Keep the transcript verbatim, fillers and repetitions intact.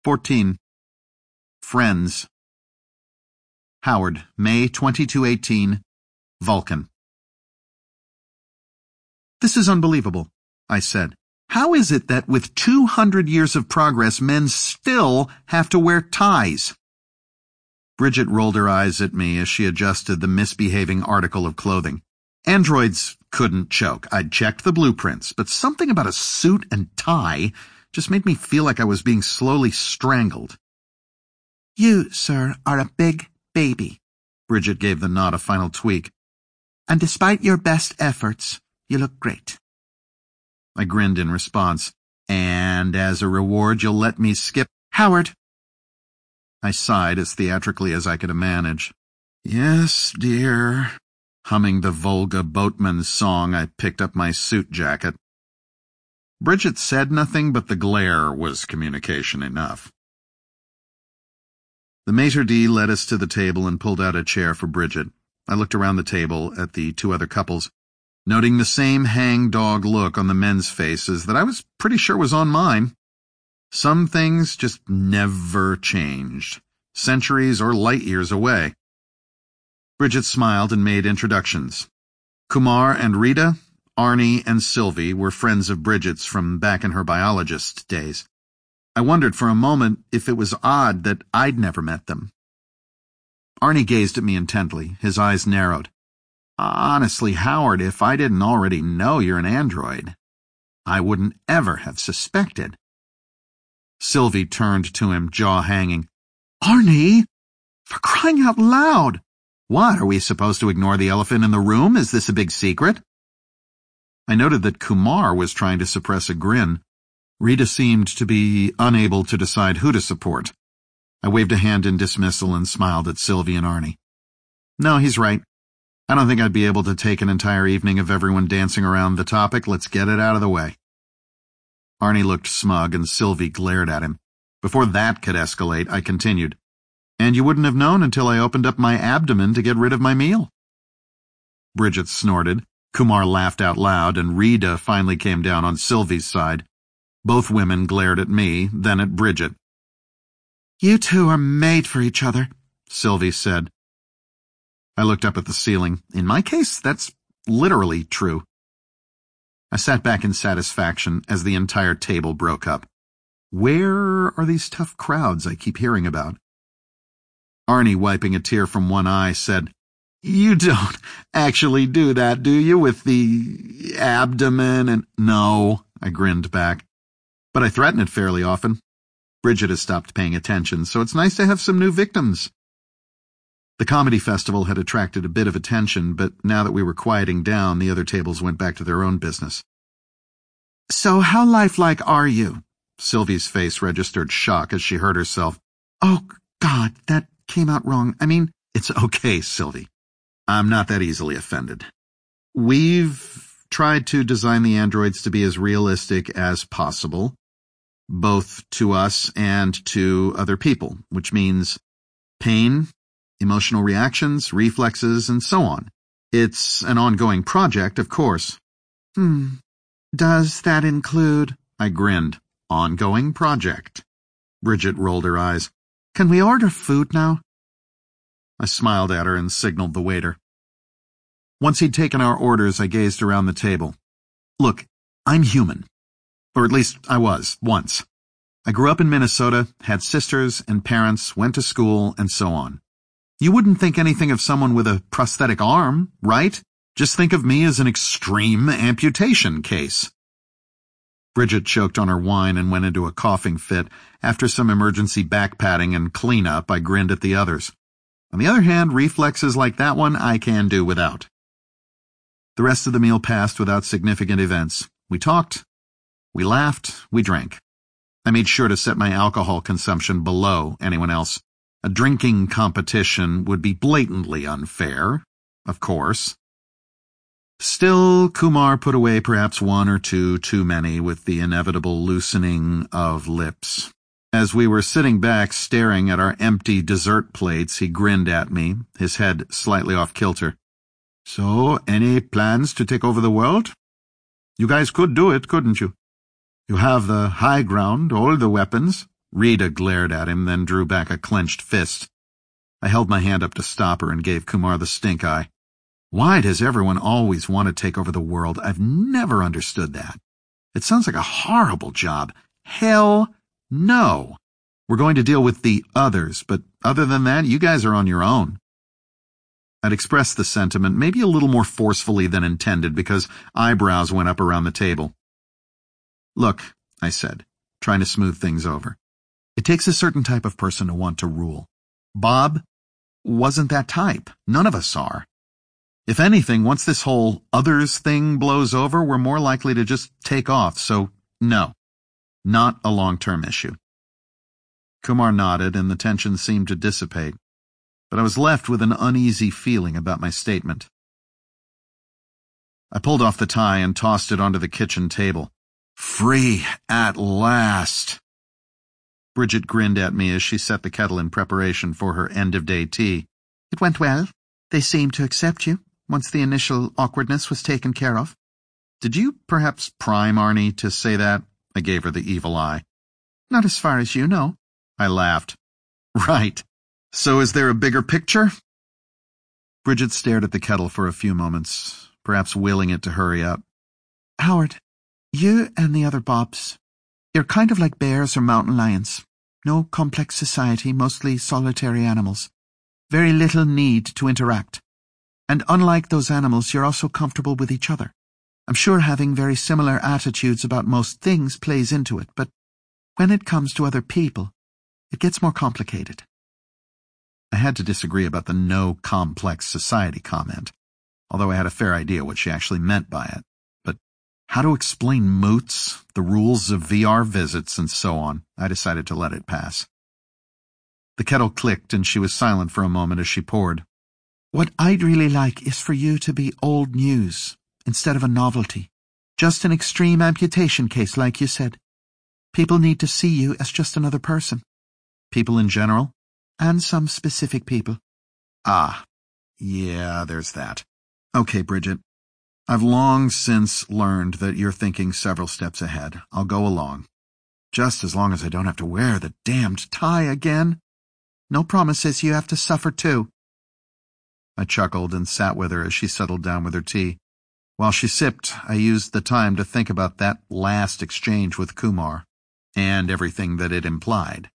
fourteen. Friends. Howard, May twenty-second, eighteen, Vulcan. This is unbelievable, I said. How is it that with two hundred years of progress, men still have to wear ties? Bridget rolled her eyes at me as she adjusted the misbehaving article of clothing. Androids couldn't choke. I'd checked the blueprints, but something about a suit and tie just made me feel like I was being slowly strangled. You, sir, are a big baby. Bridget gave the knot a final tweak. And despite your best efforts, you look great. I grinned in response. And as a reward, you'll let me skip Howard. I sighed as theatrically as I could manage. Yes, dear. Humming the Volga boatman's song, I picked up my suit jacket. Bridget said nothing, but the glare was communication enough. The maitre d' led us to the table and pulled out a chair for Bridget. I looked around the table at the two other couples, noting the same hang-dog look on the men's faces that I was pretty sure was on mine. Some things just never changed, centuries or light years away. Bridget smiled and made introductions. Kumar and Rita, Arnie and Sylvie were friends of Bridget's from back in her biologist days. I wondered for a moment if it was odd that I'd never met them. Arnie gazed at me intently, his eyes narrowed. Honestly, Howard, if I didn't already know you're an android, I wouldn't ever have suspected. Sylvie turned to him, jaw hanging. Arnie! For crying out loud! What, are we supposed to ignore the elephant in the room? Is this a big secret? I noted that Kumar was trying to suppress a grin. Rita seemed to be unable to decide who to support. I waved a hand in dismissal and smiled at Sylvie and Arnie. No, he's right. I don't think I'd be able to take an entire evening of everyone dancing around the topic. Let's get it out of the way. Arnie looked smug and Sylvie glared at him. Before that could escalate, I continued. And you wouldn't have known until I opened up my abdomen to get rid of my meal. Bridget snorted. Kumar laughed out loud, and Rita finally came down on Sylvie's side. Both women glared at me, then at Bridget. You two are made for each other, Sylvie said. I looked up at the ceiling. In my case, that's literally true. I sat back in satisfaction as the entire table broke up. Where are these tough crowds I keep hearing about? Arnie, wiping a tear from one eye, said, You don't actually do that, do you, with the abdomen and— No, I grinned back. But I threaten it fairly often. Bridget has stopped paying attention, so it's nice to have some new victims. The comedy festival had attracted a bit of attention, but now that we were quieting down, the other tables went back to their own business. So how lifelike are you? Sylvie's face registered shock as she heard herself. Oh, God, that came out wrong. I mean, it's okay, Sylvie. I'm not that easily offended. We've tried to design the androids to be as realistic as possible, both to us and to other people, which means pain, emotional reactions, reflexes, and so on. It's an ongoing project, of course. Hmm. Does that include— I grinned. Ongoing project. Bridget rolled her eyes. Can we order food now? I smiled at her and signaled the waiter. Once he'd taken our orders, I gazed around the table. Look, I'm human. Or at least I was, once. I grew up in Minnesota, had sisters and parents, went to school, and so on. You wouldn't think anything of someone with a prosthetic arm, right? Just think of me as an extreme amputation case. Bridget choked on her wine and went into a coughing fit. After some emergency back patting and cleanup, I grinned at the others. On the other hand, reflexes like that one I can do without. The rest of the meal passed without significant events. We talked, we laughed, we drank. I made sure to set my alcohol consumption below anyone else. A drinking competition would be blatantly unfair, of course. Still, Kumar put away perhaps one or two too many with the inevitable loosening of lips. As we were sitting back staring at our empty dessert plates, he grinned at me, his head slightly off kilter. So, any plans to take over the world? You guys could do it, couldn't you? You have the high ground, all the weapons. Rita glared at him, then drew back a clenched fist. I held my hand up to stop her and gave Kumar the stink eye. Why does everyone always want to take over the world? I've never understood that. It sounds like a horrible job. Hell no. We're going to deal with the others, but other than that, you guys are on your own. I'd expressed the sentiment maybe a little more forcefully than intended because eyebrows went up around the table. Look, I said, trying to smooth things over. It takes a certain type of person to want to rule. Bob wasn't that type. None of us are. If anything, once this whole others thing blows over, we're more likely to just take off, so no, not a long-term issue. Kumar nodded, and the tension seemed to dissipate, but I was left with an uneasy feeling about my statement. I pulled off the tie and tossed it onto the kitchen table. Free at last! Bridget grinned at me as she set the kettle in preparation for her end-of-day tea. It went well. They seemed to accept you, once the initial awkwardness was taken care of. Did you perhaps prime Arnie to say that? I gave her the evil eye. Not as far as you know. I laughed. Right. So is there a bigger picture? Bridget stared at the kettle for a few moments, perhaps willing it to hurry up. Howard, you and the other Bobs, you're kind of like bears or mountain lions. No complex society, mostly solitary animals. Very little need to interact. And unlike those animals, you're also comfortable with each other. I'm sure having very similar attitudes about most things plays into it, but when it comes to other people, it gets more complicated. I had to disagree about the no complex society comment, although I had a fair idea what she actually meant by it. But how to explain moots, the rules of V R visits, and so on, I decided to let it pass. The kettle clicked and she was silent for a moment as she poured. What I'd really like is for you to be old news instead of a novelty. Just an extreme amputation case, like you said. People need to see you as just another person. People in general? And some specific people. Ah, yeah, there's that. Okay, Bridget. I've long since learned that you're thinking several steps ahead. I'll go along. Just as long as I don't have to wear the damned tie again. No promises, you have to suffer too. I chuckled and sat with her as she settled down with her tea. While she sipped, I used the time to think about that last exchange with Kumar, and everything that it implied.